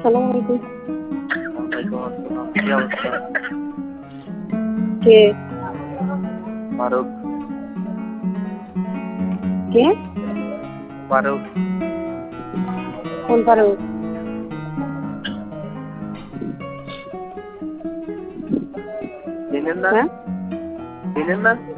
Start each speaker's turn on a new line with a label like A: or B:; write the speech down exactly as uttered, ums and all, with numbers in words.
A: আসসালামু আলাইকুম।
B: ওয়ালাইকুম আসসালাম। কি অবস্থা?
A: কে?
B: ফারুক।
A: কে?
B: ফারুক।
A: কোন ফারুক?
B: চিনেন না?
A: হ্যাঁ?
B: চিনেন না?